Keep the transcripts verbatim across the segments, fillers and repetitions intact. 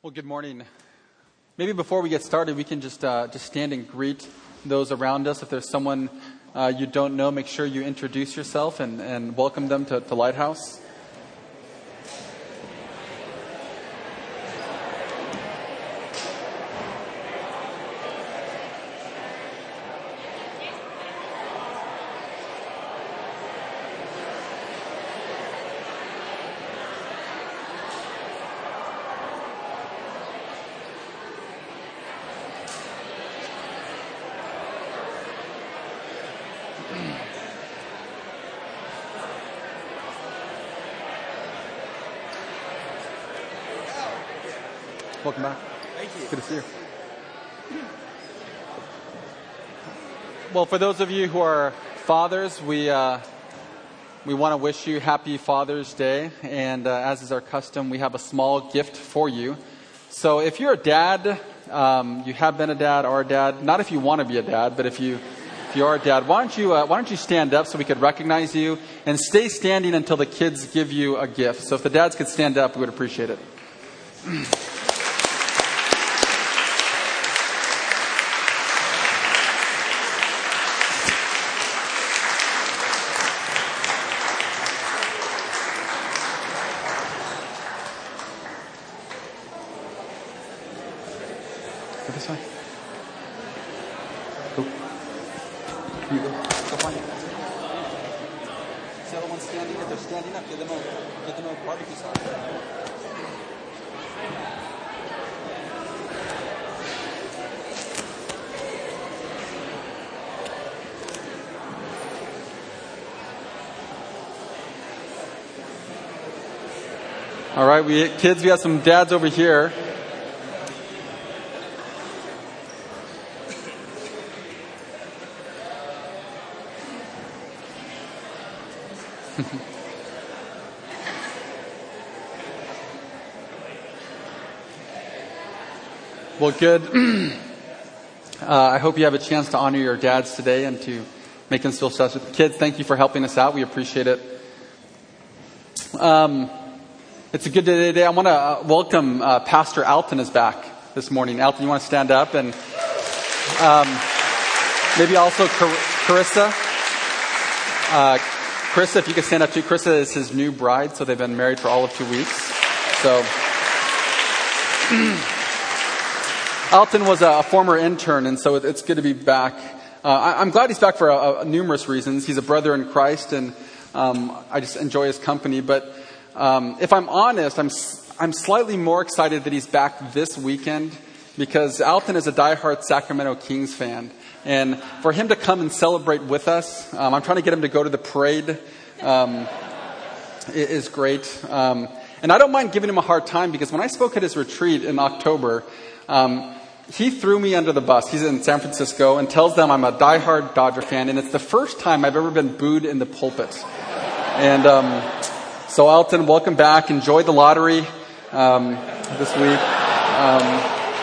Well, good morning. Maybe before we get started, we can just uh, just stand and greet those around us. If there's someone uh, you don't know, make sure you introduce yourself and, and welcome them to, to Lighthouse. Welcome back. Thank you. Good to see you. Well, for those of you who are fathers, we uh, we want to wish you happy Father's Day. And uh, as is our custom, we have a small gift for you. So if you're a dad, um, you have been a dad or a dad, not if you want to be a dad, but if you if you are a dad, why don't you uh, why don't you stand up so we could recognize you and stay standing until the kids give you a gift. So if the dads could stand up, we would appreciate it. Go this way. Go. You go. Go find it. See the other ones standing? If they're standing up, get them a, get them a barbecue sauce. All right, we kids, we have some dads over here. Well, good. uh, I hope you have a chance to honor your dads today and to make them feel special. Kids, thank you for helping us out. We appreciate it. Um, it's a good day today. I want to uh, welcome uh, Pastor Alton is back this morning. Alton, you want to stand up? And um, maybe also Car- Carissa. Uh, Carissa, if you could stand up too. Carissa is his new bride, so they've been married for all of two weeks. So... Alton was a former intern, and so it's good to be back. Uh, I'm glad he's back for a, a, numerous reasons. He's a brother in Christ, and um, I just enjoy his company. But um, if I'm honest, I'm I'm slightly more excited that he's back this weekend because Alton is a diehard Sacramento Kings fan, and for him to come and celebrate with us, um, I'm trying to get him to go to the parade. Um, it is great, um, and I don't mind giving him a hard time because when I spoke at his retreat in October. Um, he threw me under the bus. He's in San Francisco and tells them I'm a diehard Dodger fan, and it's the first time I've ever been booed in the pulpit. And um, so, Alton, welcome back. Enjoy the lottery um, this week. Um,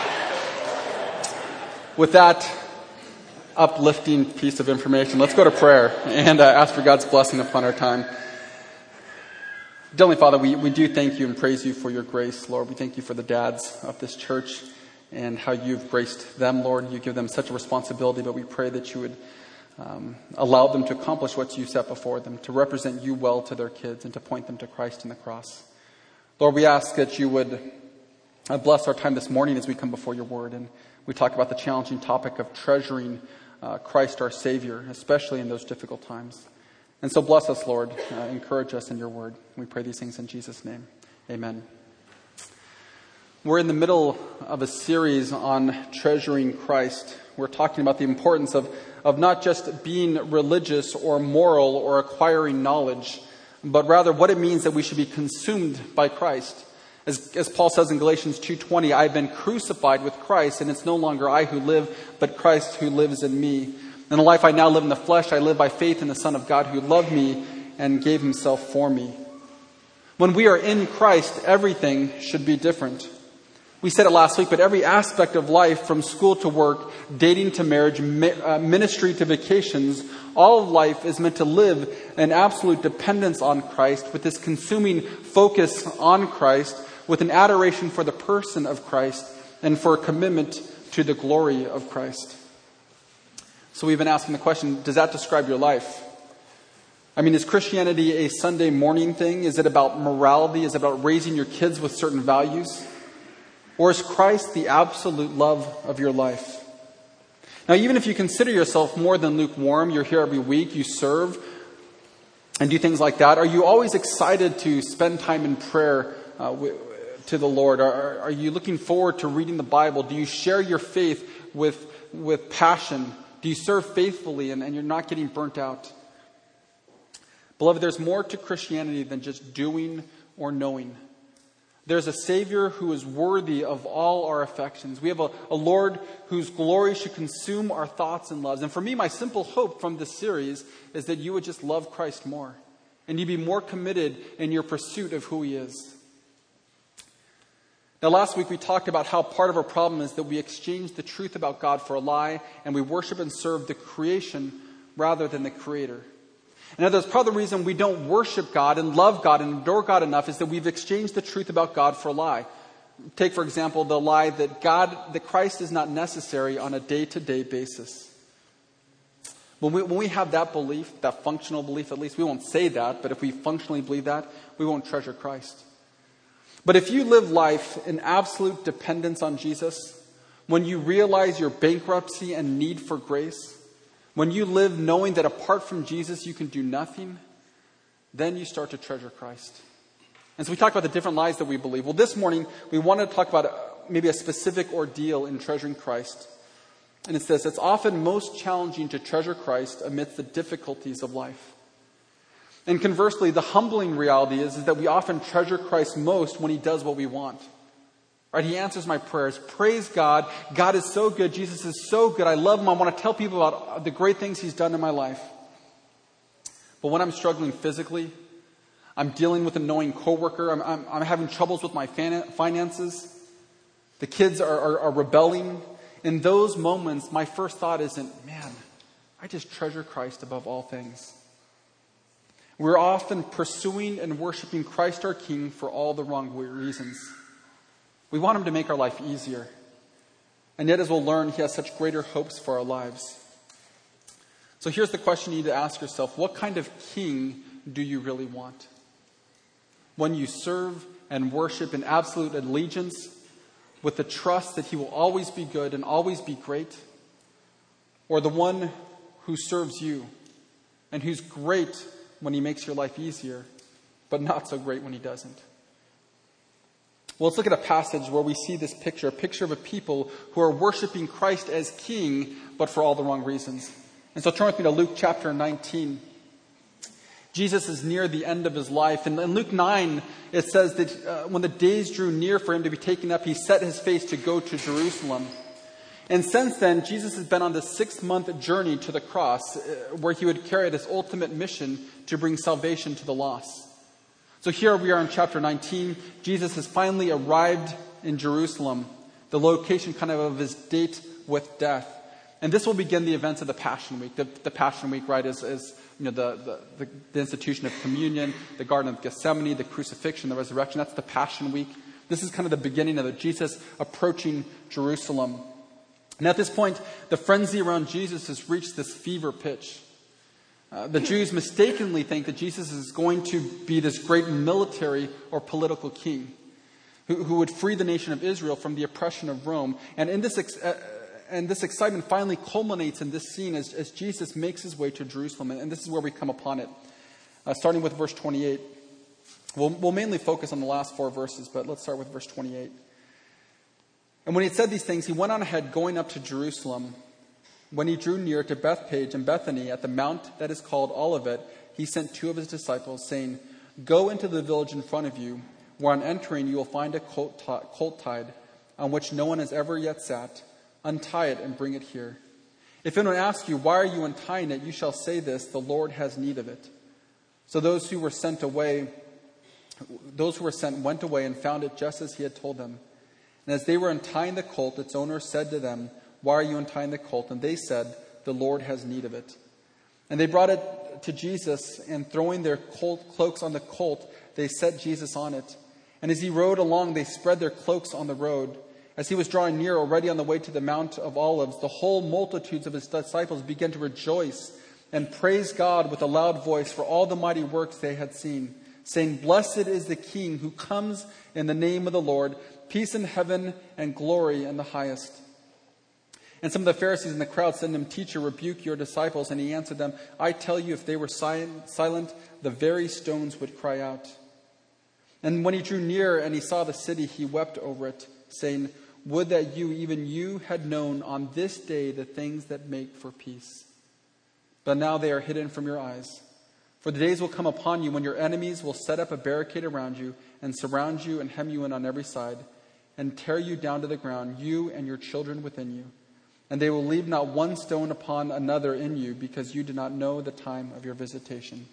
with that uplifting piece of information, let's go to prayer and uh, ask for God's blessing upon our time. Heavenly Father, we, we do thank you and praise you for your grace, Lord. We thank you for the dads of this church and how you've graced them, Lord. You give them such a responsibility, but we pray that you would um, allow them to accomplish what you set before them, to represent you well to their kids and to point them to Christ and the cross. Lord, we ask that you would uh, bless our time this morning as we come before your word, and we talk about the challenging topic of treasuring uh, Christ our Savior, especially in those difficult times. And so bless us, Lord. Uh, encourage us in your word. We pray these things in Jesus' name. Amen. We're in the middle of a series on treasuring Christ. We're talking about the importance of, of not just being religious or moral or acquiring knowledge, but rather what it means that we should be consumed by Christ. As, as Paul says in Galatians two twenty, I've been crucified with Christ, and it's no longer I who live, but Christ who lives in me. In the life I now live in the flesh, I live by faith in the Son of God who loved me and gave himself for me. When we are in Christ, everything should be different. We said it last week, but every aspect of life, from school to work, dating to marriage, ministry to vacations, all of life is meant to live in absolute dependence on Christ with this consuming focus on Christ with an adoration for the person of Christ and for a commitment to the glory of Christ. So we've been asking the question, does that describe your life? I mean, is Christianity a Sunday morning thing? Is it about morality? Is it about raising your kids with certain values? Or is Christ the absolute love of your life? Now, even if you consider yourself more than lukewarm, you're here every week, you serve and do things like that, are you always excited to spend time in prayer uh, w- to the Lord? Are, are you looking forward to reading the Bible? Do you share your faith with, with passion? Do you serve faithfully and, and you're not getting burnt out? Beloved, there's more to Christianity than just doing or knowing. There's a Savior who is worthy of all our affections. We have a, a Lord whose glory should consume our thoughts and loves. And for me, my simple hope from this series is that you would just love Christ more. And you'd be more committed in your pursuit of who He is. Now, last week we talked about how part of our problem is that we exchange the truth about God for a lie, and we worship and serve the creation rather than the Creator. And that's part of the reason we don't worship God and love God and adore God enough is that we've exchanged the truth about God for a lie. Take, for example, the lie that God, that Christ is not necessary on a day-to-day basis. When we, when we have that belief, that functional belief at least, we won't say that, but if we functionally believe that, we won't treasure Christ. But if you live life in absolute dependence on Jesus, when you realize your bankruptcy and need for grace, when you live knowing that apart from Jesus you can do nothing, then you start to treasure Christ. And so we talked about the different lies that we believe. Well, this morning we wanted to talk about maybe a specific ordeal in treasuring Christ. And it's this: it's often most challenging to treasure Christ amidst the difficulties of life. And conversely, the humbling reality is, is that we often treasure Christ most when He does what we want. Right? He answers my prayers. Praise God. God is so good. Jesus is so good. I love Him. I want to tell people about the great things He's done in my life. But when I'm struggling physically, I'm dealing with an annoying coworker, I'm, I'm, I'm having troubles with my finances, the kids are, are, are rebelling. In those moments, my first thought isn't, man, I just treasure Christ above all things. We're often pursuing and worshiping Christ our King for all the wrong reasons. We want Him to make our life easier. And yet, as we'll learn, He has such greater hopes for our lives. So here's the question you need to ask yourself. What kind of king do you really want? One you serve and worship in absolute allegiance with the trust that He will always be good and always be great? Or the one who serves you and who's great when He makes your life easier, but not so great when He doesn't? Well, let's look at a passage where we see this picture, a picture of a people who are worshiping Christ as King, but for all the wrong reasons. And so turn with me to Luke chapter nineteen. Jesus is near the end of His life. And in Luke nine, it says that uh, when the days drew near for Him to be taken up, He set His face to go to Jerusalem. And since then, Jesus has been on the six-month journey to the cross, uh, where He would carry out His ultimate mission to bring salvation to the lost. So here we are in chapter nineteen. Jesus has finally arrived in Jerusalem, the location kind of of His date with death. And this will begin the events of the Passion Week. The, the Passion Week, right, is, is you know the, the, the institution of communion, the Garden of Gethsemane, the crucifixion, the resurrection. That's the Passion Week. This is kind of the beginning of it, Jesus approaching Jerusalem. And at this point, the frenzy around Jesus has reached this fever pitch. Uh, the Jews mistakenly think that Jesus is going to be this great military or political king who, who would free the nation of Israel from the oppression of Rome. And in this ex- uh, and this excitement finally culminates in this scene as, as Jesus makes His way to Jerusalem. And, and this is where we come upon it, uh, starting with verse twenty-eight. We'll, we'll mainly focus on the last four verses, but let's start with verse twenty-eight. And when He had said these things, He went on ahead, going up to Jerusalem. When He drew near to Bethpage and Bethany at the mount that is called Olivet, He sent two of His disciples, saying, "Go into the village in front of you, where on entering you will find a colt, t- colt tied, on which no one has ever yet sat. Untie it and bring it here. If anyone asks you, 'Why are you untying it?' you shall say this, 'The Lord has need of it.'" So those who were sent away, those who were sent went away and found it just as He had told them. And as they were untying the colt, its owner said to them, "Why are you untying the colt?" And they said, "The Lord has need of it." And they brought it to Jesus, and throwing their colt, cloaks on the colt, they set Jesus on it. And as he rode along, they spread their cloaks on the road. As he was drawing near, already on the way to the Mount of Olives, the whole multitudes of his disciples began to rejoice and praise God with a loud voice for all the mighty works they had seen, saying, "Blessed is the King who comes in the name of the Lord, peace in heaven and glory in the highest." And some of the Pharisees in the crowd said to him, "Teacher, rebuke your disciples." And he answered them, "I tell you, if they were silent, the very stones would cry out." And when he drew near and he saw the city, he wept over it, saying, "Would that you, even you, had known on this day the things that make for peace. But now they are hidden from your eyes. For the days will come upon you when your enemies will set up a barricade around you and surround you and hem you in on every side and tear you down to the ground, you and your children within you. And they will leave not one stone upon another in you, because you do not know the time of your visitation."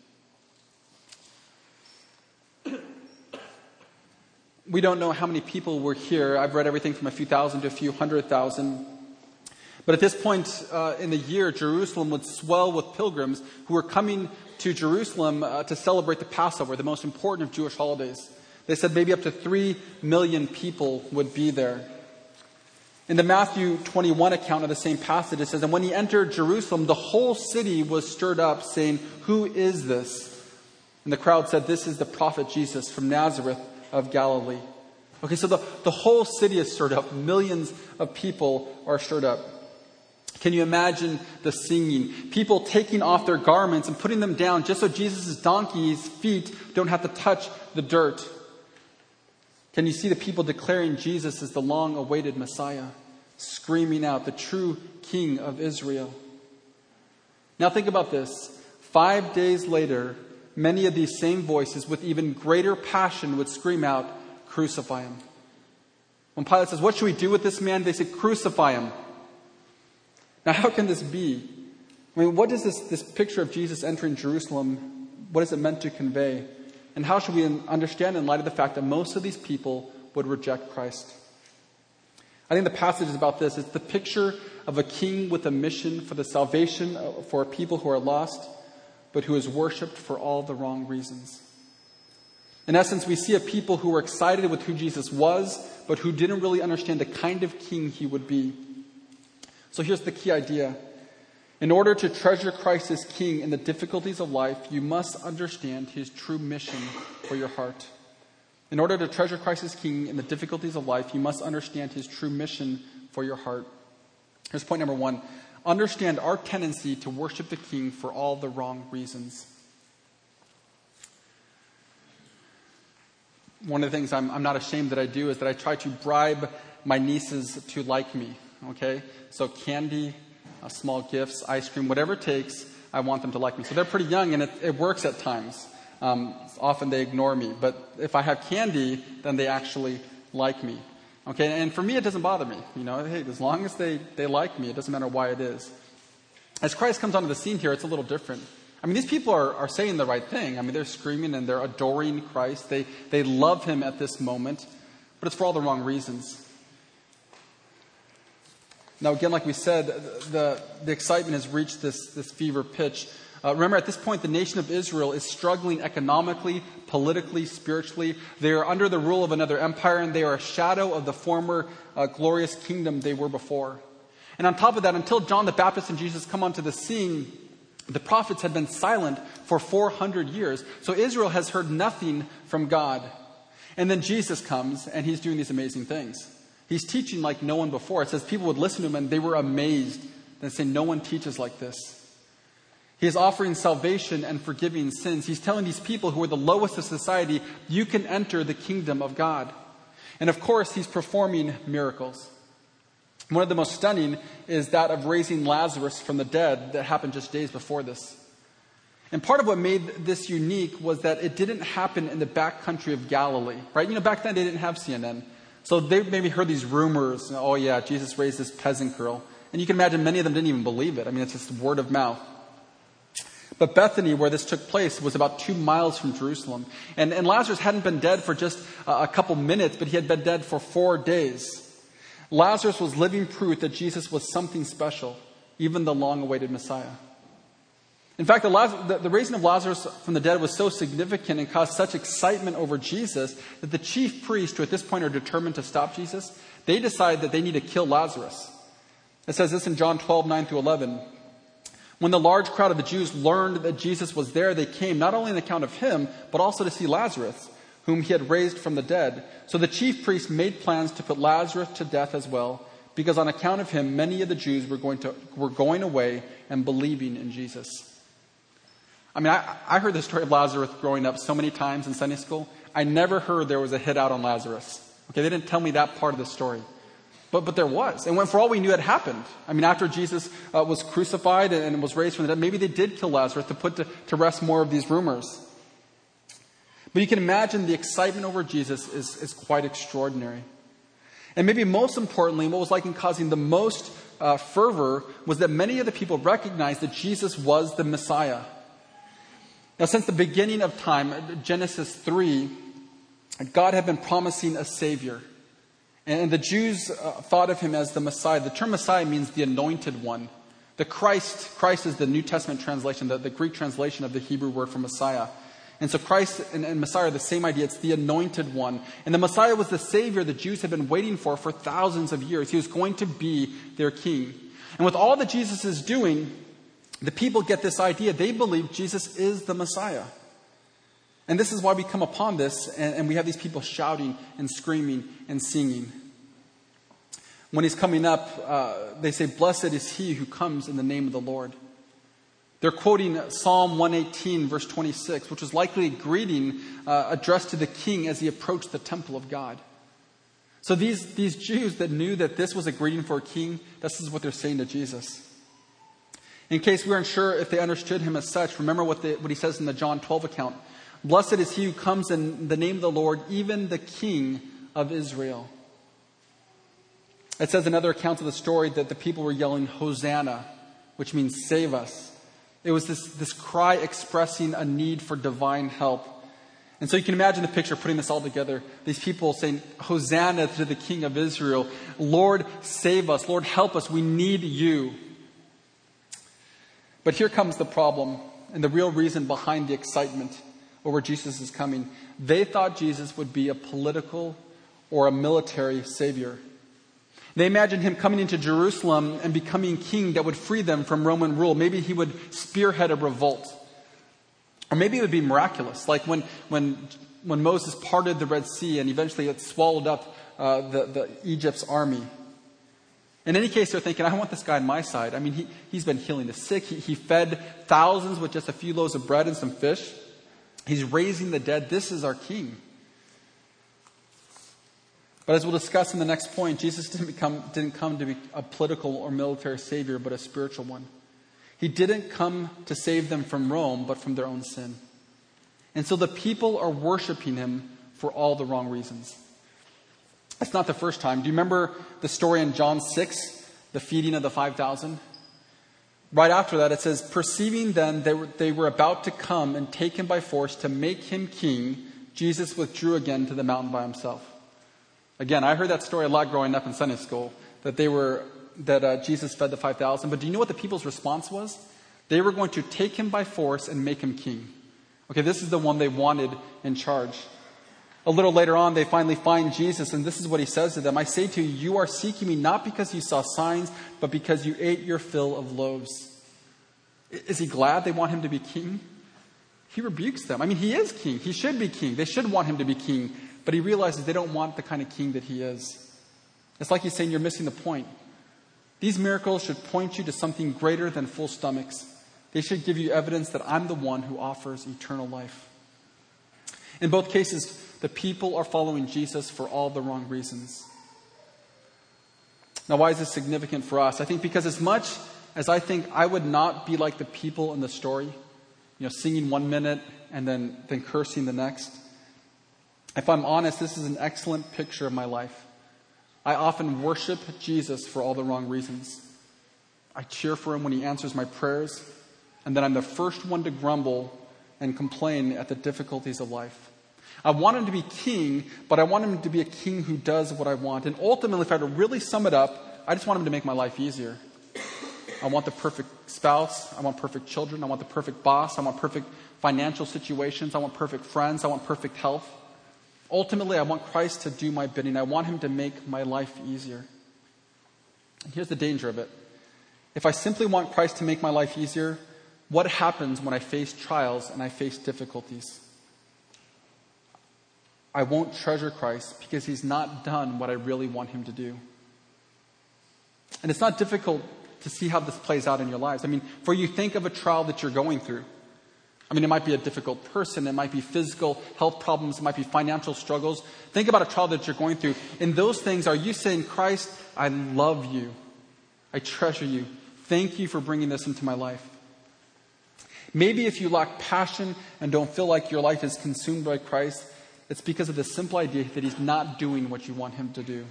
We don't know how many people were here. I've read everything from a few thousand to a few hundred thousand. But at this point uh, in the year, Jerusalem would swell with pilgrims who were coming to Jerusalem uh, to celebrate the Passover, the most important of Jewish holidays. They said maybe up to three million people would be there. In the Matthew twenty-one account of the same passage, it says, "And when he entered Jerusalem, the whole city was stirred up, saying, 'Who is this?' And the crowd said, 'This is the prophet Jesus from Nazareth of Galilee.'" Okay, so the, the whole city is stirred up. Millions of people are stirred up. Can you imagine the singing? People taking off their garments and putting them down just so Jesus' donkey's feet don't have to touch the dirt. Can you see the people declaring Jesus as the long-awaited Messiah, screaming out, "The true King of Israel"? Now think about this. Five days later, many of these same voices with even greater passion would scream out, "Crucify him." When Pilate says, "What should we do with this man?" they say, "Crucify him." Now, how can this be? I mean, what does this, this picture of Jesus entering Jerusalem, what is it meant to convey? And how should we understand in light of the fact that most of these people would reject Christ? I think the passage is about this. It's the picture of a king with a mission for the salvation for people who are lost, but who is worshipped for all the wrong reasons. In essence, we see a people who were excited with who Jesus was, but who didn't really understand the kind of king he would be. So here's the key idea. In order to treasure Christ as King in the difficulties of life, you must understand his true mission for your heart. In order to treasure Christ as King in the difficulties of life, you must understand his true mission for your heart. Here's point number one. Understand our tendency to worship the King for all the wrong reasons. One of the things I'm, I'm not ashamed that I do is that I try to bribe my nieces to like me. Okay? So candy, uh, small gifts, ice cream, whatever it takes, I want them to like me. So they're pretty young, and it, it works at times. Um, often they ignore me. But if I have candy, then they actually like me. Okay? And for me, it doesn't bother me. You know, hey, as long as they, they like me, it doesn't matter why it is. As Christ comes onto the scene here, it's a little different. I mean, these people are, are saying the right thing. I mean, they're screaming and they're adoring Christ. They, they love him at this moment, but it's for all the wrong reasons. Now, again, like we said, the, the excitement has reached this, this fever pitch. Uh, remember, at this point, the nation of Israel is struggling economically, politically, spiritually. They are under the rule of another empire, and they are a shadow of the former uh, glorious kingdom they were before. And on top of that, until John the Baptist and Jesus come onto the scene, the prophets had been silent for four hundred years. So Israel has heard nothing from God. And then Jesus comes, and he's doing these amazing things. He's teaching like no one before. It says people would listen to him and they were amazed. They say, no one teaches like this. He is offering salvation and forgiving sins. He's telling these people who are the lowest of society, you can enter the kingdom of God. And of course, he's performing miracles. One of the most stunning is that of raising Lazarus from the dead that happened just days before this. And part of what made this unique was that it didn't happen in the back country of Galilee, right? You know, back then they didn't have C N N. So they maybe heard these rumors. Oh, yeah, Jesus raised this peasant girl. And you can imagine many of them didn't even believe it. I mean, it's just word of mouth. But Bethany, where this took place, was about two miles from Jerusalem. And, and Lazarus hadn't been dead for just a, a couple minutes, but he had been dead for four days. Lazarus was living proof that Jesus was something special, even the long-awaited Messiah. In fact, the, Las- the, the raising of Lazarus from the dead was so significant and caused such excitement over Jesus that the chief priests, who at this point are determined to stop Jesus, they decide that they need to kill Lazarus. It says this in John twelve, nine through eleven. When the large crowd of the Jews learned that Jesus was there, they came not only on account of him, but also to see Lazarus, whom he had raised from the dead. So the chief priests made plans to put Lazarus to death as well, because on account of him, many of the Jews were going to were going away and believing in Jesus. I mean, I, I heard the story of Lazarus growing up so many times in Sunday school. I never heard there was a hit out on Lazarus. Okay, they didn't tell me that part of the story. But but there was. And when, for all we knew, it happened. I mean, after Jesus uh, was crucified and, and was raised from the dead, maybe they did kill Lazarus to put to, to rest more of these rumors. But you can imagine the excitement over Jesus is, is quite extraordinary. And maybe most importantly, what was likely causing the most uh, fervor was that many of the people recognized that Jesus was the Messiah. Now, since the beginning of time, Genesis three, God had been promising a Savior. And the Jews uh, thought of him as the Messiah. The term Messiah means the anointed one. The Christ, Christ is the New Testament translation, the, the Greek translation of the Hebrew word for Messiah. And so Christ and, and Messiah are the same idea. It's the anointed one. And the Messiah was the Savior the Jews had been waiting for for thousands of years. He was going to be their king. And with all that Jesus is doing, the people get this idea. They believe Jesus is the Messiah. And this is why we come upon this, and, and we have these people shouting and screaming and singing. When he's coming up, uh, they say, "Blessed is he who comes in the name of the Lord." They're quoting Psalm one eighteen, verse twenty-six, which was likely a greeting uh, addressed to the king as he approached the temple of God. So these, these Jews that knew that this was a greeting for a king, this is what they're saying to Jesus. In case we weren't sure if they understood him as such, remember what, the, what he says in the John twelve account. "Blessed is he who comes in the name of the Lord, even the King of Israel." It says in other accounts of the story that the people were yelling, "Hosanna," which means save us. It was this, this cry expressing a need for divine help. And so you can imagine the picture putting this all together. These people saying, "Hosanna to the King of Israel. Lord, save us. Lord, help us. We need you." But here comes the problem and the real reason behind the excitement over Jesus is coming. They thought Jesus would be a political or a military savior. They imagined him coming into Jerusalem and becoming king that would free them from Roman rule. Maybe he would spearhead a revolt. Or maybe it would be miraculous, like when when when Moses parted the Red Sea and eventually it swallowed up uh, the, the Egypt's army. In any case, they're thinking, I want this guy on my side. I mean, he, he's been healing the sick. He, he fed thousands with just a few loaves of bread and some fish. He's raising the dead. This is our king. But as we'll discuss in the next point, Jesus didn't, become, didn't come to be a political or military savior, but a spiritual one. He didn't come to save them from Rome, but from their own sin. And so the people are worshiping him for all the wrong reasons. It's not the first time. Do you remember the story in John six, the feeding of the five thousand? Right after that, it says, "Perceiving then they were, they were about to come and take him by force to make him king, Jesus withdrew again to the mountain by himself." Again, I heard that story a lot growing up in Sunday school, that they were that uh, Jesus fed the five thousand. But do you know what the people's response was? They were going to take him by force and make him king. Okay, this is the one they wanted in charge. A little later on, they finally find Jesus, and this is what he says to them. "I say to you, you are seeking me not because you saw signs, but because you ate your fill of loaves." Is he glad they want him to be king? He rebukes them. I mean, he is king. He should be king. They should want him to be king. But he realizes they don't want the kind of king that he is. It's like he's saying, you're missing the point. These miracles should point you to something greater than full stomachs. They should give you evidence that I'm the one who offers eternal life. In both cases, the people are following Jesus for all the wrong reasons. Now, why is this significant for us? I think because as much as I think I would not be like the people in the story, you know, singing one minute and then, then cursing the next, if I'm honest, this is an excellent picture of my life. I often worship Jesus for all the wrong reasons. I cheer for him when he answers my prayers, and then I'm the first one to grumble and complain at the difficulties of life. I want him to be king, but I want him to be a king who does what I want. And ultimately, if I had to really sum it up, I just want him to make my life easier. I want the perfect spouse. I want perfect children. I want the perfect boss. I want perfect financial situations. I want perfect friends. I want perfect health. Ultimately, I want Christ to do my bidding. I want him to make my life easier. And here's the danger of it. If I simply want Christ to make my life easier, what happens when I face trials and I face difficulties? I won't treasure Christ because he's not done what I really want him to do. And it's not difficult to see how this plays out in your lives. I mean, for you, think of a trial that you're going through. I mean, it might be a difficult person. It might be physical health problems. It might be financial struggles. Think about a trial that you're going through. In those things, are you saying, Christ, I love you. I treasure you. Thank you for bringing this into my life. Maybe if you lack passion and don't feel like your life is consumed by Christ, it's because of the simple idea that he's not doing what you want him to do.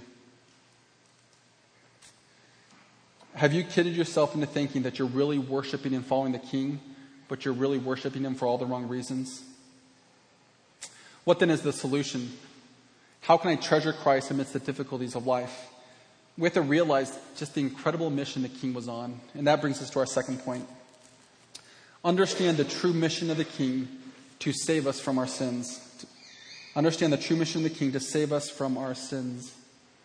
Have you kidded yourself into thinking that you're really worshiping and following the King, but you're really worshiping him for all the wrong reasons? What then is the solution? How can I treasure Christ amidst the difficulties of life? We have to realize just the incredible mission the King was on. And that brings us to our second point. Understand the true mission of the King to save us from our sins. Understand the true mission of the King to save us from our sins.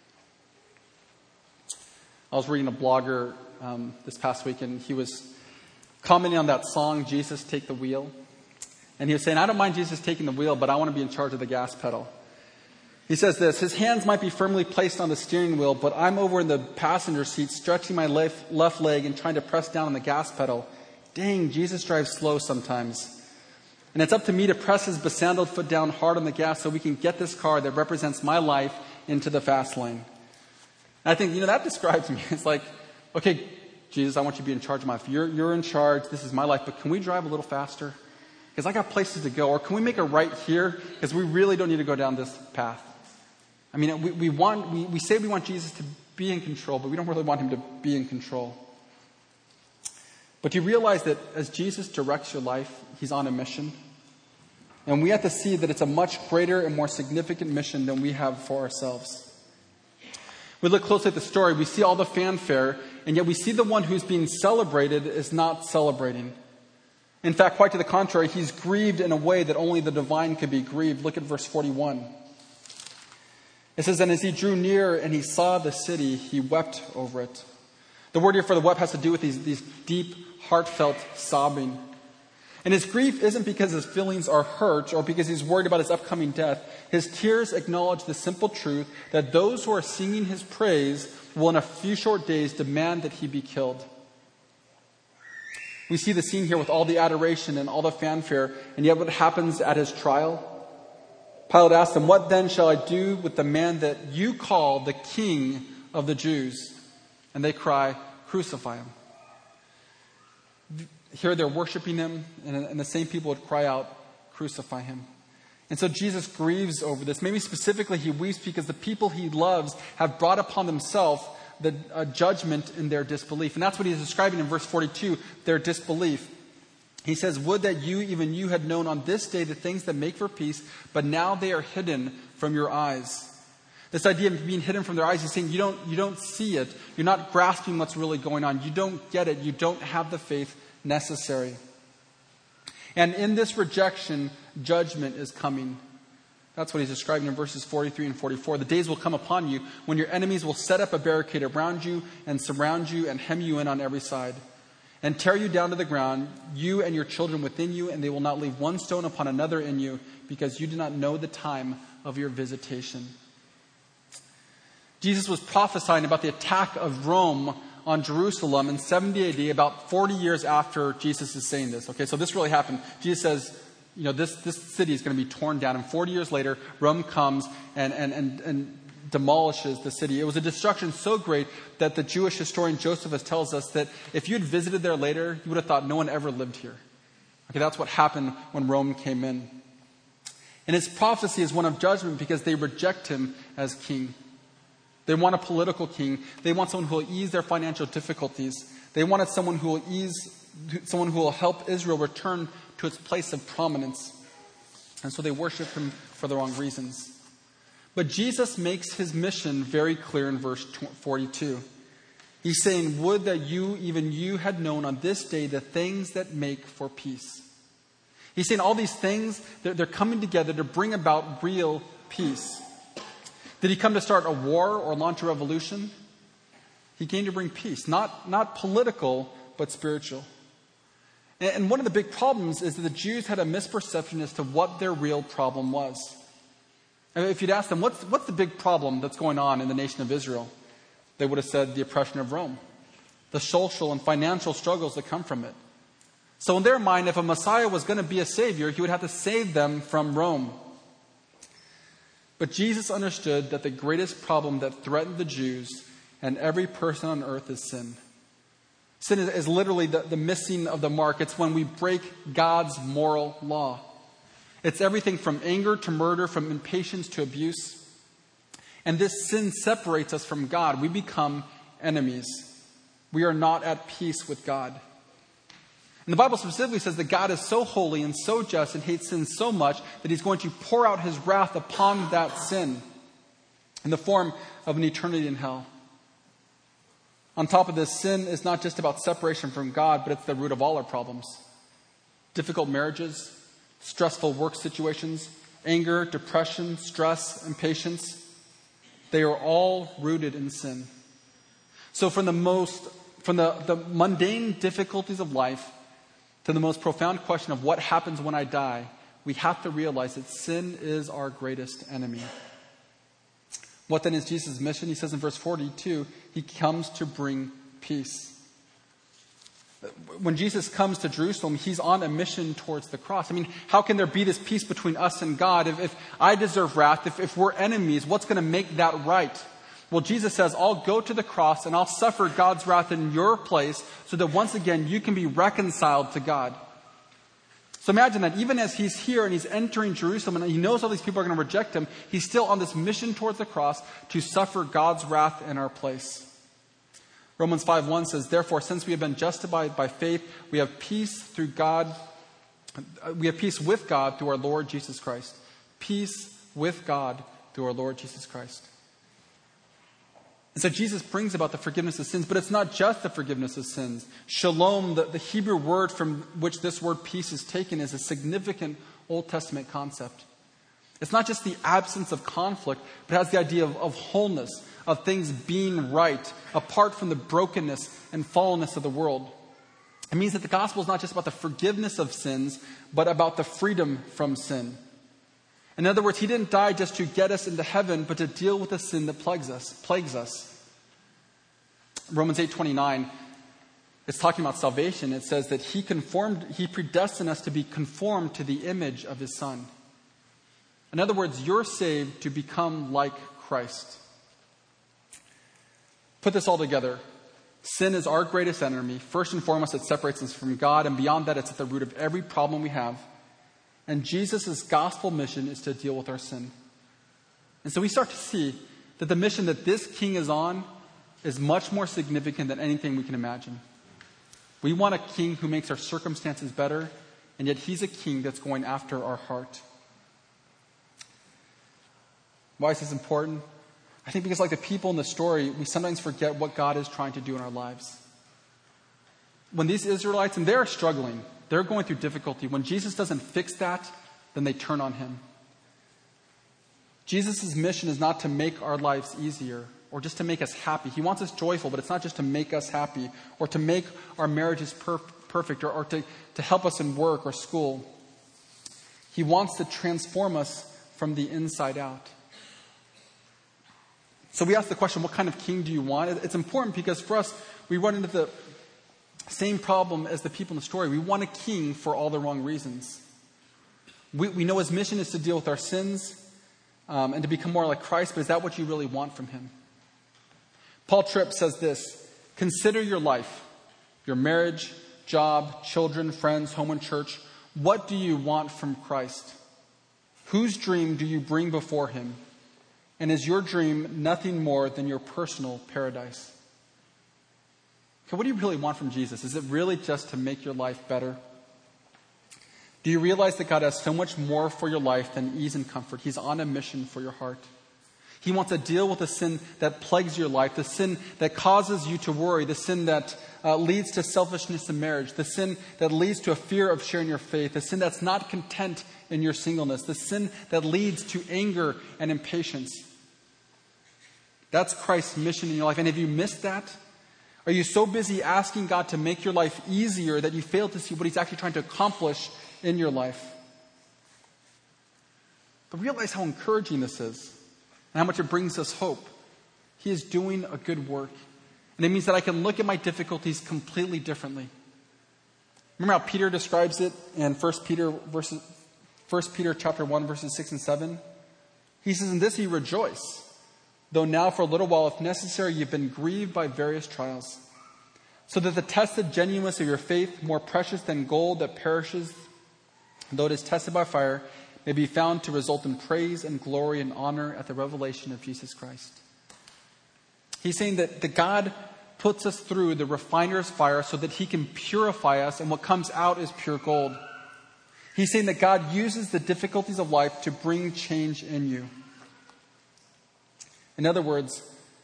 I was reading a blogger um, this past week, and he was commenting on that song, Jesus, Take the Wheel. And he was saying, I don't mind Jesus taking the wheel, but I want to be in charge of the gas pedal. He says this, his hands might be firmly placed on the steering wheel, but I'm over in the passenger seat, stretching my left, left leg and trying to press down on the gas pedal. Dang, Jesus drives slow sometimes. And it's up to me to press his besandaled foot down hard on the gas so we can get this car that represents my life into the fast lane. And I think, you know, that describes me. It's like, okay, Jesus, I want you to be in charge of my life. You're, you're in charge. This is my life. But can we drive a little faster? Because I got places to go. Or can we make a right here? Because we really don't need to go down this path. I mean, we, we want we, we say we want Jesus to be in control, but we don't really want him to be in control. But you realize that as Jesus directs your life, he's on a mission. And we have to see that it's a much greater and more significant mission than we have for ourselves. We look closely at the story, we see all the fanfare, and yet we see the one who's being celebrated is not celebrating. In fact, quite to the contrary, he's grieved in a way that only the divine could be grieved. Look at verse forty-one. It says, and as he drew near and he saw the city, he wept over it. The word here for the wept has to do with these, these deep, heartfelt sobbing. And his grief isn't because his feelings are hurt or because he's worried about his upcoming death. His tears acknowledge the simple truth that those who are singing his praise will in a few short days demand that he be killed. We see the scene here with all the adoration and all the fanfare, and yet what happens at his trial? Pilate asked him, what then shall I do with the man that you call the King of the Jews? And they cry, crucify him. Here they're worshiping him, and the same people would cry out, crucify him. And so Jesus grieves over this. Maybe specifically he weeps because the people he loves have brought upon themselves the uh, judgment in their disbelief. And that's what he's describing in verse forty-two, their disbelief. He says, would that you, even you, had known on this day the things that make for peace, but now they are hidden from your eyes. This idea of being hidden from their eyes, he's saying you don't, you don't see it. You're not grasping what's really going on. You don't get it. You don't have the faith necessary. And in this rejection, judgment is coming. That's what he's describing in verses forty-three and forty-four. The days will come upon you when your enemies will set up a barricade around you and surround you and hem you in on every side and tear you down to the ground, you and your children within you, and they will not leave one stone upon another in you because you do not know the time of your visitation. Jesus was prophesying about the attack of Rome on Jerusalem in seventy A D, about forty years after Jesus is saying this. Okay, so this really happened. Jesus says, you know, this, this city is going to be torn down. And forty years later, Rome comes and, and, and, and demolishes the city. It was a destruction so great that the Jewish historian Josephus tells us that if you had visited there later, you would have thought no one ever lived here. Okay, that's what happened when Rome came in. And his prophecy is one of judgment because they reject him as king. They want a political king. They want someone who will ease their financial difficulties. They wanted someone who will ease, someone who will help Israel return to its place of prominence. And so they worship him for the wrong reasons. But Jesus makes his mission very clear in verse forty-two. He's saying, would that you, even you, had known on this day the things that make for peace. He's saying all these things, they're, they're coming together to bring about real peace. Did he come to start a war or launch a revolution? He came to bring peace, not, not political, but spiritual. And, and one of the big problems is that the Jews had a misperception as to what their real problem was. If you'd ask them, what's, what's the big problem that's going on in the nation of Israel? They would have said the oppression of Rome, the social and financial struggles that come from it. So in their mind, if a Messiah was going to be a savior, he would have to save them from Rome. But Jesus understood that the greatest problem that threatened the Jews and every person on earth is sin. Sin is, is literally the, the missing of the mark. It's when we break God's moral law. It's everything from anger to murder, from impatience to abuse. And this sin separates us from God. We become enemies. We are not at peace with God. And the Bible specifically says that God is so holy and so just and hates sin so much that he's going to pour out his wrath upon that sin in the form of an eternity in hell. On top of this, sin is not just about separation from God, but it's the root of all our problems. Difficult marriages, stressful work situations, anger, depression, stress, impatience. They are all rooted in sin. So from the most, from the, the mundane difficulties of life to the most profound question of what happens when I die, we have to realize that sin is our greatest enemy. What then is Jesus' mission? He says in verse forty-two, he comes to bring peace. When Jesus comes to Jerusalem, he's on a mission towards the cross. I mean, how can there be this peace between us and God? If, if I deserve wrath, if, if we're enemies, what's going to make that right? Well, Jesus says, I'll go to the cross and I'll suffer God's wrath in your place so that once again you can be reconciled to God. So imagine that even as he's here and he's entering Jerusalem and he knows all these people are going to reject him, he's still on this mission towards the cross to suffer God's wrath in our place. Romans five one says, therefore, since we have been justified by faith, we have peace through God. We have peace with God through our Lord Jesus Christ. Peace with God through our Lord Jesus Christ. And so Jesus brings about the forgiveness of sins, but it's not just the forgiveness of sins. Shalom, the, the Hebrew word from which this word peace is taken, is a significant Old Testament concept. It's not just the absence of conflict, but it has the idea of, of wholeness, of things being right, apart from the brokenness and fallenness of the world. It means that the gospel is not just about the forgiveness of sins, but about the freedom from sin. In other words, he didn't die just to get us into heaven, but to deal with the sin that plagues us. Plagues us. Romans eight twenty-nine is talking about salvation. It says that he conformed, he predestined us to be conformed to the image of his Son. In other words, you're saved to become like Christ. Put this all together. Sin is our greatest enemy. First and foremost, it separates us from God, and beyond that, it's at the root of every problem we have. And Jesus' gospel mission is to deal with our sin. And so we start to see that the mission that this king is on is much more significant than anything we can imagine. We want a king who makes our circumstances better, and yet he's a king that's going after our heart. Why is this important? I think because like the people in the story, we sometimes forget what God is trying to do in our lives. When these Israelites, and they're struggling, they're going through difficulty. When Jesus doesn't fix that, then they turn on him. Jesus' mission is not to make our lives easier or just to make us happy. He wants us joyful, but it's not just to make us happy or to make our marriages per- perfect or, or to, to help us in work or school. He wants to transform us from the inside out. So we ask the question, what kind of king do you want? It's important because for us, we run into the same problem as the people in the story. We want a king for all the wrong reasons. We, we know his mission is to deal with our sins um, and to become more like Christ, but is that what you really want from him? Paul Tripp says this, consider your life, your marriage, job, children, friends, home and church. What do you want from Christ? Whose dream do you bring before him? And is your dream nothing more than your personal paradise? Okay, what do you really want from Jesus? Is it really just to make your life better? Do you realize that God has so much more for your life than ease and comfort? He's on a mission for your heart. He wants to deal with the sin that plagues your life, the sin that causes you to worry, the sin that uh, leads to selfishness in marriage, the sin that leads to a fear of sharing your faith, the sin that's not content in your singleness, the sin that leads to anger and impatience. That's Christ's mission in your life. And have you missed that? Are you so busy asking God to make your life easier that you fail to see what He's actually trying to accomplish in your life? But realize how encouraging this is and how much it brings us hope. He is doing a good work. And it means that I can look at my difficulties completely differently. Remember how Peter describes it in First Peter verses, First Peter chapter one, verses six and seven? He says, "In this ye rejoice, though now for a little while, if necessary, you've been grieved by various trials, so that the tested genuineness of your faith, more precious than gold that perishes, though it is tested by fire, may be found to result in praise and glory and honor at the revelation of Jesus Christ." He's saying that the God puts us through the refiner's fire so that He can purify us, and what comes out is pure gold. He's saying that God uses the difficulties of life to bring change in you. In other words,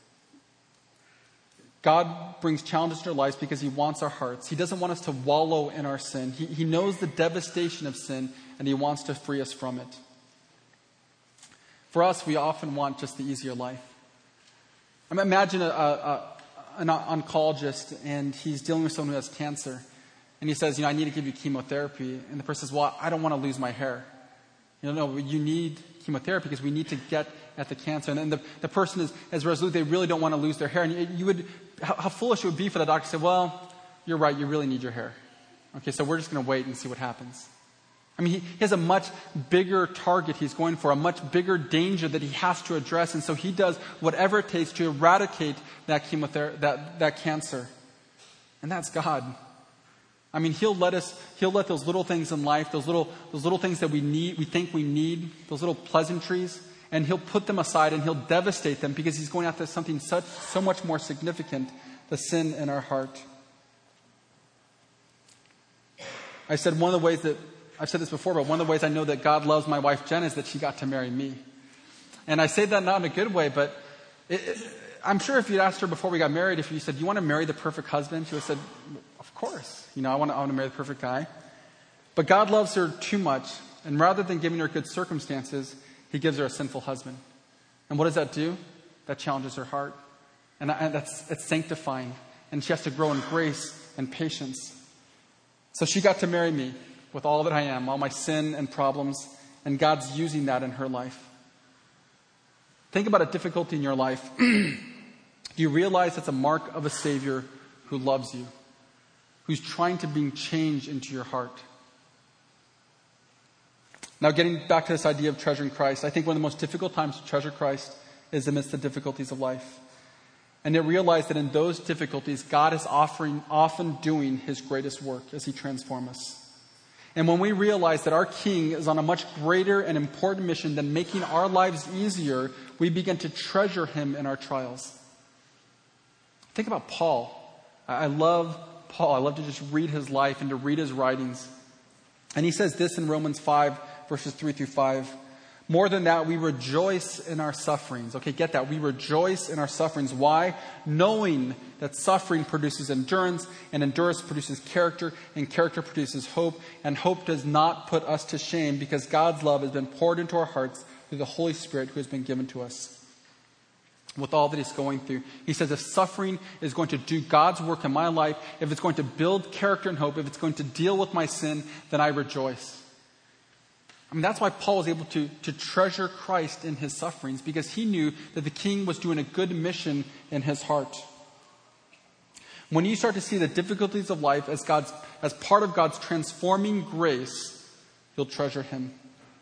God brings challenges to our lives because He wants our hearts. He doesn't want us to wallow in our sin. He, he knows the devastation of sin, and He wants to free us from it. For us, we often want just the easier life. I mean, imagine a, a, an oncologist, and he's dealing with someone who has cancer. And he says, you know, I need to give you chemotherapy. And the person says, well, I don't want to lose my hair. You know, no, you need chemotherapy because we need to get at the cancer. And then the, the person is, is resolute. They really don't want to lose their hair. And you, you would, how, how foolish it would be for the doctor to say, well, you're right. You really need your hair. Okay, so we're just going to wait and see what happens. I mean, he, he has a much bigger target he's going for, a much bigger danger that he has to address. And so he does whatever it takes to eradicate that chemotherapy, that, that cancer. And that's God. I mean, he'll let us, he'll let those little things in life, those little, those little things that we need, we think we need, those little pleasantries, and He'll put them aside and He'll devastate them because He's going after something such, so much more significant, the sin in our heart. I said one of the ways that, I've said this before, but one of the ways I know that God loves my wife Jen is that she got to marry me. And I say that not in a good way, but it, it, I'm sure if you'd asked her before we got married, if you said, you want to marry the perfect husband? She would have said, of course. You know, I want to, I want to marry the perfect guy. But God loves her too much. And rather than giving her good circumstances, He gives her a sinful husband. And what does that do? That challenges her heart. And, I, and that's it's sanctifying. And she has to grow in grace and patience. So she got to marry me with all that I am, all my sin and problems. And God's using that in her life. Think about a difficulty in your life. Do you realize it's a mark of a Savior who loves you, who's trying to bring change into your heart? Now, getting back to this idea of treasuring Christ, I think one of the most difficult times to treasure Christ is amidst the difficulties of life. And to realize that in those difficulties, God is offering, often doing His greatest work as He transforms us. And when we realize that our King is on a much greater and important mission than making our lives easier, we begin to treasure Him in our trials. Think about Paul. I love Paul. I love to just read his life and to read his writings. And he says this in Romans five, verses three through five. More than that, we rejoice in our sufferings. Okay, get that. We rejoice in our sufferings. Why? Knowing that suffering produces endurance, and endurance produces character, and character produces hope. And hope does not put us to shame because God's love has been poured into our hearts through the Holy Spirit who has been given to us. With all that He's going through, He says if suffering is going to do God's work in my life, if it's going to build character and hope, if it's going to deal with my sin, then I rejoice. I mean, that's why Paul was able to, to treasure Christ in his sufferings, because he knew that the King was doing a good mission in his heart. When you start to see the difficulties of life as God's, as part of God's transforming grace, you'll treasure Him.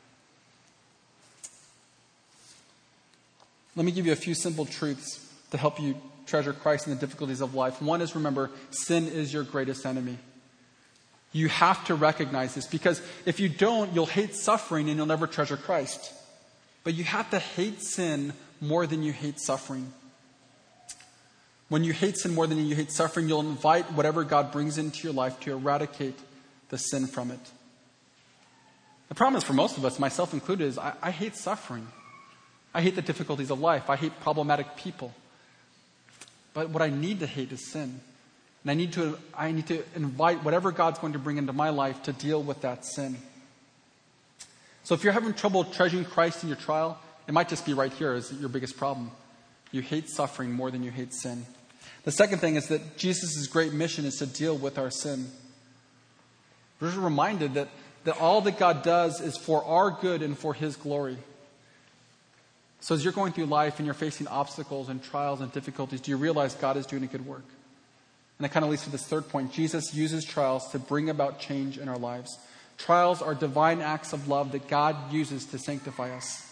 Let me give you a few simple truths to help you treasure Christ in the difficulties of life. One is, remember, sin is your greatest enemy. You have to recognize this, because if you don't, you'll hate suffering and you'll never treasure Christ. But you have to hate sin more than you hate suffering. When you hate sin more than you hate suffering, you'll invite whatever God brings into your life to eradicate the sin from it. The problem is for most of us, myself included, is I, I hate suffering. I hate the difficulties of life. I hate problematic people. But what I need to hate is sin. And I need to, I need to invite whatever God's going to bring into my life to deal with that sin. So if you're having trouble treasuring Christ in your trial, it might just be right here is your biggest problem. You hate suffering more than you hate sin. The second thing is that Jesus' great mission is to deal with our sin. We're just reminded that, that all that God does is for our good and for His glory. So as you're going through life and you're facing obstacles and trials and difficulties, do you realize God is doing a good work? And that kind of leads to this third point. Jesus uses trials to bring about change in our lives. Trials are divine acts of love that God uses to sanctify us.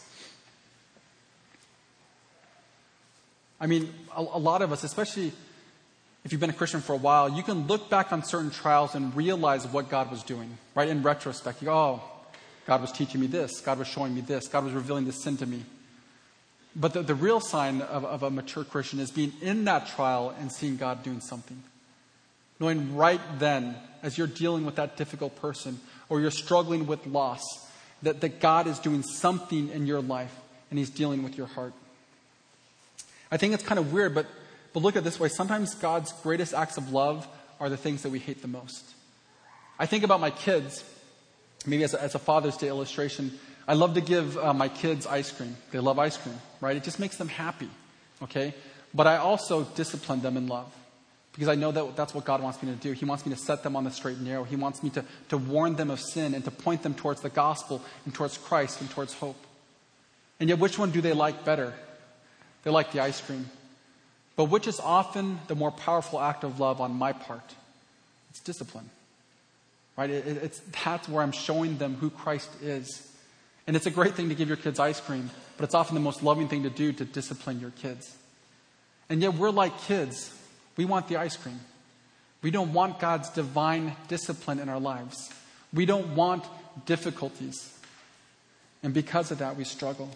I mean, a, a lot of us, especially if you've been a Christian for a while, you can look back on certain trials and realize what God was doing, right? In retrospect, you go, oh, God was teaching me this. God was showing me this. God was revealing this sin to me. But the, the real sign of, of a mature Christian is being in that trial and seeing God doing something. Knowing right then, as you're dealing with that difficult person or you're struggling with loss, that, that God is doing something in your life and He's dealing with your heart. I think it's kind of weird, but, but look at it this way. Sometimes God's greatest acts of love are the things that we hate the most. I think about my kids, maybe as a, as a Father's Day illustration. I love to give uh, my kids ice cream. They love ice cream, right? It just makes them happy, okay? But I also discipline them in love because I know that that's what God wants me to do. He wants me to set them on the straight and narrow. He wants me to, to warn them of sin and to point them towards the gospel and towards Christ and towards hope. And yet, which one do they like better? They like the ice cream. But which is often the more powerful act of love on my part? It's discipline, right? It, it's, that's where I'm showing them who Christ is. And it's a great thing to give your kids ice cream, but it's often the most loving thing to do to discipline your kids. And yet we're like kids. We want the ice cream. We don't want God's divine discipline in our lives. We don't want difficulties. And because of that, we struggle.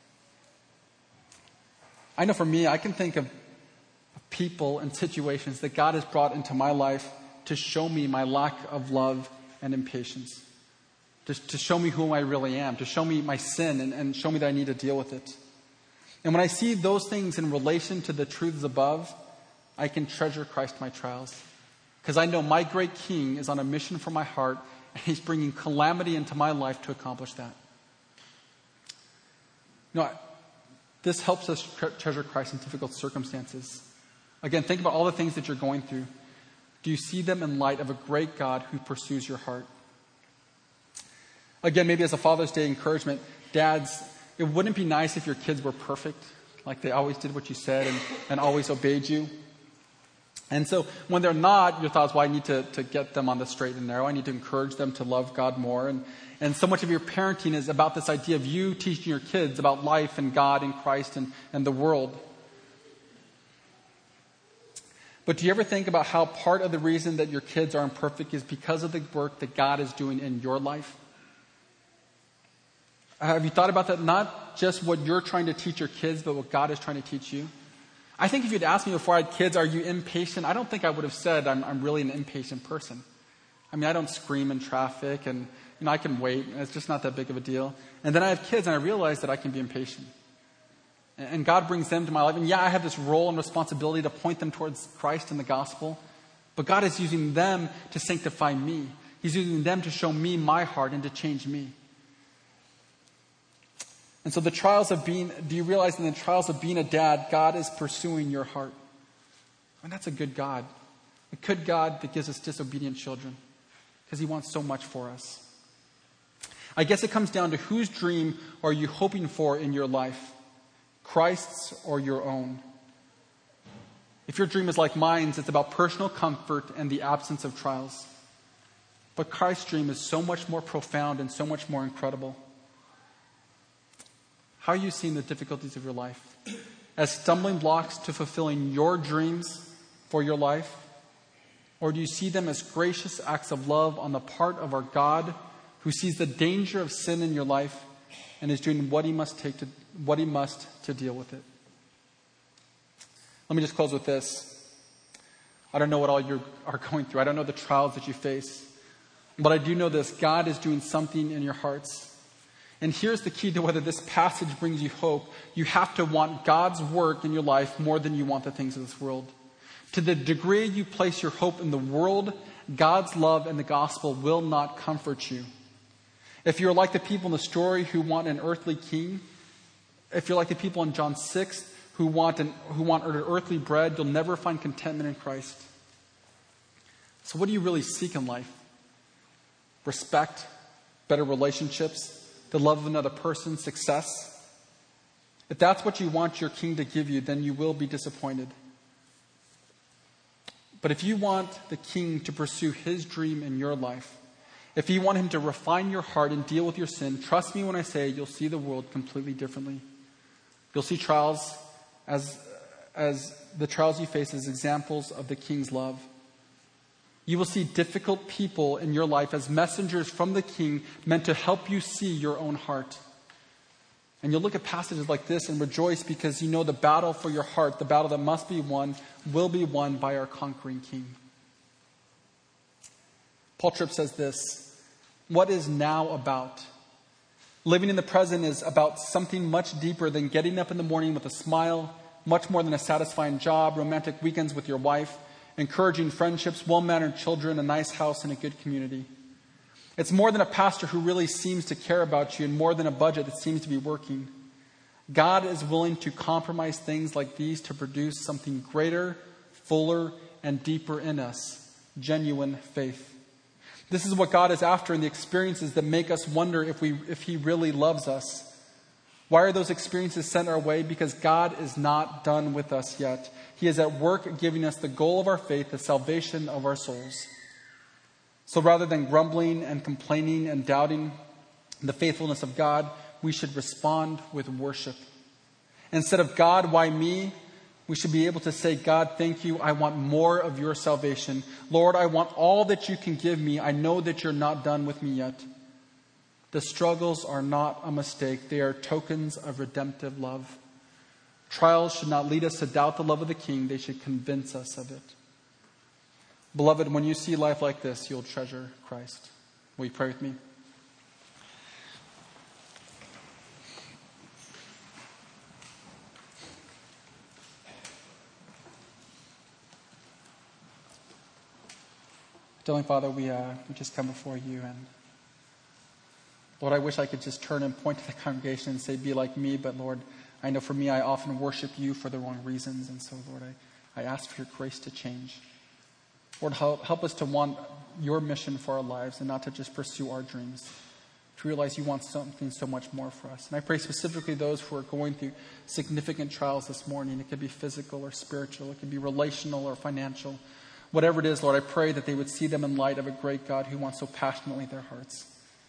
I know for me, I can think of people and situations that God has brought into my life to show me my lack of love and impatience. To, to show me who I really am. To show me my sin and, and show me that I need to deal with it. And when I see those things in relation to the truths above, I can treasure Christ in my trials. Because I know my great King is on a mission for my heart, and He's bringing calamity into my life to accomplish that. You know, this helps us tre- treasure Christ in difficult circumstances. Again, think about all the things that you're going through. Do you see them in light of a great God who pursues your heart? Again, maybe as a Father's Day encouragement, dads, it wouldn't be nice if your kids were perfect, like they always did what you said and, and always obeyed you. And so when they're not, your thoughts, well, I need to, to get them on the straight and narrow. I need to encourage them to love God more. And, and so much of your parenting is about this idea of you teaching your kids about life and God and Christ and, and the world. But do you ever think about how part of the reason that your kids are imperfect is because of the work that God is doing in your life? Have you thought about that? Not just what you're trying to teach your kids, but what God is trying to teach you. I think if you'd asked me before I had kids, are you impatient? I don't think I would have said I'm, I'm really an impatient person. I mean, I don't scream in traffic and, you know, I can wait. It's just not that big of a deal. And then I have kids and I realize that I can be impatient. And, and God brings them to my life. And yeah, I have this role and responsibility to point them towards Christ and the gospel. But God is using them to sanctify me. He's using them to show me my heart and to change me. And so the trials of being, do you realize in the trials of being a dad, God is pursuing your heart? And that's a good God. A good God that gives us disobedient children because He wants so much for us. I guess it comes down to whose dream are you hoping for in your life? Christ's or your own? If your dream is like mine, it's about personal comfort and the absence of trials. But Christ's dream is so much more profound and so much more incredible. How are you seeing the difficulties of your life? As stumbling blocks to fulfilling your dreams for your life? Or do you see them as gracious acts of love on the part of our God who sees the danger of sin in your life and is doing what he must take to what he must to deal with it? Let me just close with this. I don't know what all you are going through. I don't know the trials that you face. But I do know this. God is doing something in your hearts. And here's the key to whether this passage brings you hope. You have to want God's work in your life more than you want the things of this world. To the degree you place your hope in the world, God's love and the gospel will not comfort you. If you're like the people in the story who want an earthly king, if you're like the people in John six who want an, who want an earthly bread, you'll never find contentment in Christ. So what do you really seek in life? Respect, better relationships, the love of another person, success? If that's what you want your king to give you, then you will be disappointed. But if you want the king to pursue his dream in your life, if you want him to refine your heart and deal with your sin, trust me when I say you'll see the world completely differently. You'll see trials as, as the trials you face as examples of the king's love. You will see difficult people in your life as messengers from the king meant to help you see your own heart. And you'll look at passages like this and rejoice because you know the battle for your heart, the battle that must be won, will be won by our conquering king. Paul Tripp says this: what is now about? Living in the present is about something much deeper than getting up in the morning with a smile, much more than a satisfying job, romantic weekends with your wife, encouraging friendships, well-mannered children, a nice house, and a good community. It's more than a pastor who really seems to care about you and more than a budget that seems to be working. God is willing to compromise things like these to produce something greater, fuller, and deeper in us: genuine faith. This is what God is after in the experiences that make us wonder if we if he really loves us. Why are those experiences sent our way? Because God is not done with us yet. He is at work giving us the goal of our faith, the salvation of our souls. So rather than grumbling and complaining and doubting the faithfulness of God, we should respond with worship. Instead of "God, why me?" we should be able to say, "God, thank you. I want more of your salvation. Lord, I want all that you can give me. I know that you're not done with me yet." The struggles are not a mistake. They are tokens of redemptive love. Trials should not lead us to doubt the love of the King. They should convince us of it. Beloved, when you see life like this, you'll treasure Christ. Will you pray with me? Darling Father, we, uh, we just come before you, and Lord, I wish I could just turn and point to the congregation and say, "Be like me," but Lord, I know for me, I often worship you for the wrong reasons, and so Lord, I, I ask for your grace to change. Lord, help, help us to want your mission for our lives and not to just pursue our dreams, to realize you want something so much more for us. And I pray specifically those who are going through significant trials this morning. It could be physical or spiritual, it could be relational or financial. Whatever it is, Lord, I pray that they would see them in light of a great God who wants so passionately their hearts.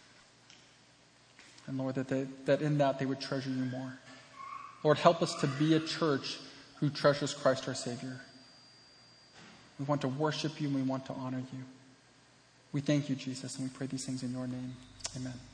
And Lord, that, they, that in that they would treasure you more. Lord, help us to be a church who treasures Christ our Savior. We want to worship you and we want to honor you. We thank you, Jesus, and we pray these things in your name. Amen.